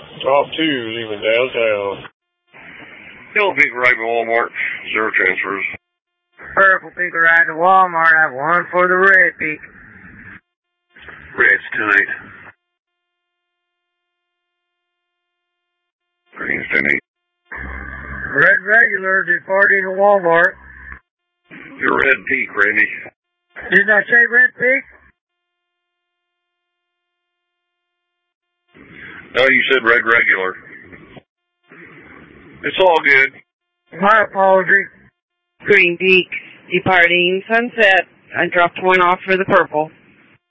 Top 2 leaving downtown. Yellow Peak right to Walmart, 0 transfers. Purple Peak right to Walmart, I have 1 for the Red Peak. Red's 10-8. Green's 10-8. Red regular departing to Walmart. Your Red Peak, Randy. Didn't I say Red Peak? No, you said red regular. It's all good. My apology. Green Peak departing Sunset. I dropped 1 off for the purple.